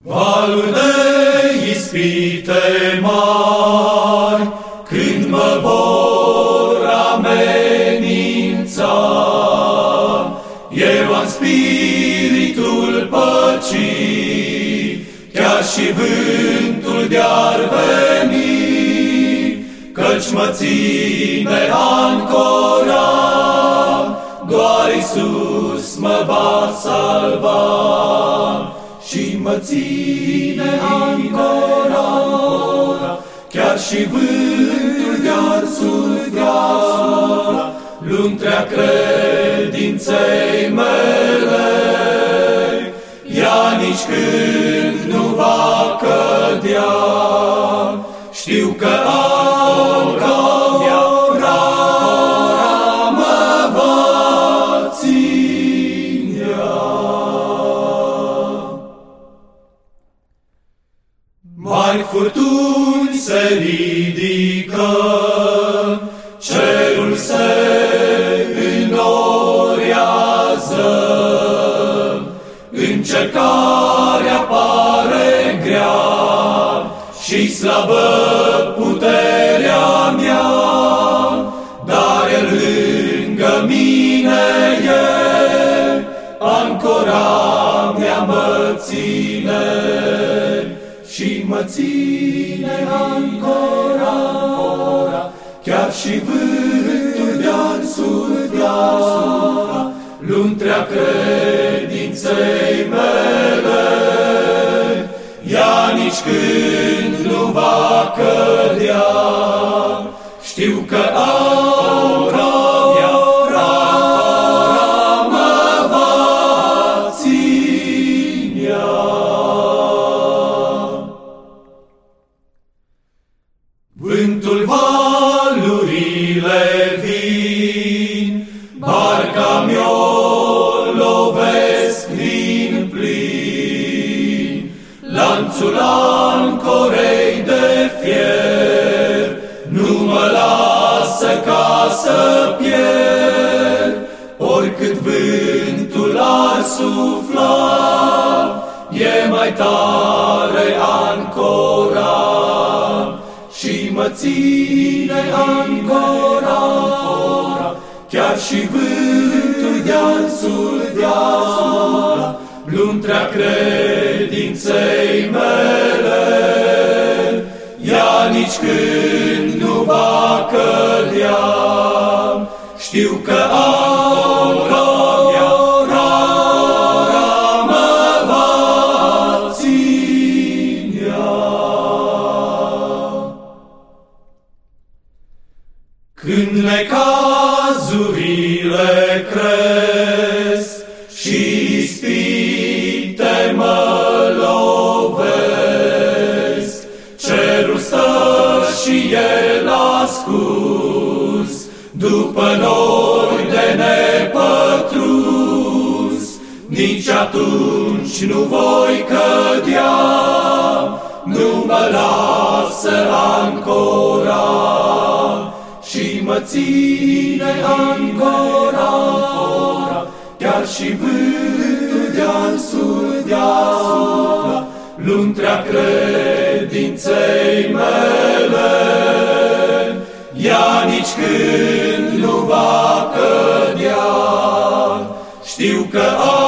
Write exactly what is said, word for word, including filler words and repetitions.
Valuri de ispite mari, când mă vor amenința, eu am spiritul păcii, chiar și vântul de-ar veni, căci mă ține ancora, doar Iisus mă va salva. Și mă ține ancora, chiar și vântul de-ar sufla, luntrea credinței mele, ea nici când nu va cădea. Știu că ancora mă va ținea. Mari furtuni se ridică, cerul se înnoriază, încercarea pare grea și slabă puterea mea, dar e lângă mine e, ancora mea mă ține. Și mă ține ancora, chiar și vântul de-ar sufla, luntrea credinței mele, ea nici când nu va cădea. Știu că ancora mă va ținea. Vântul, valurile vin, barca mi-o lovesc din plin. Lanțul ancorei de fier nu mă lasă ca să pierd. Oricât vântul ar sufla, e mai tare ancora. Și mă ține ancora, chiar și vântul de-ar sufla, luntrea credinței mele, ea nici când nu va cădea. Știu că ancora mă va ținea. Când necazurile cresc și ispite mă lovesc, cerul stă și el ascuns, după nori de nepătrus, nici atunci nu voi cădea, nu mă lasă ancora. Și mă ține ancora, chiar și vântul de-ar sufla, luntrea credinței mele, ea nici când nu va cădea. Știu că